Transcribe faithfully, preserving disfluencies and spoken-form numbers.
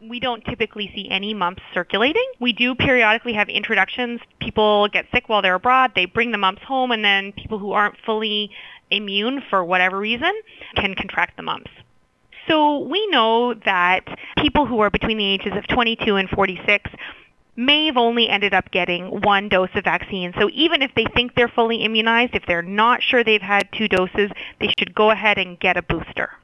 we don't typically see any mumps circulating. We do periodically have introductions. People get sick while they're abroad, they bring the mumps home, and then people who aren't fully immune for whatever reason can contract the mumps. So we know that people who are between the ages of twenty-two and forty-six may have only ended up getting one dose of vaccine. So even if they think they're fully immunized, if they're not sure they've had two doses, they should go ahead and get a booster.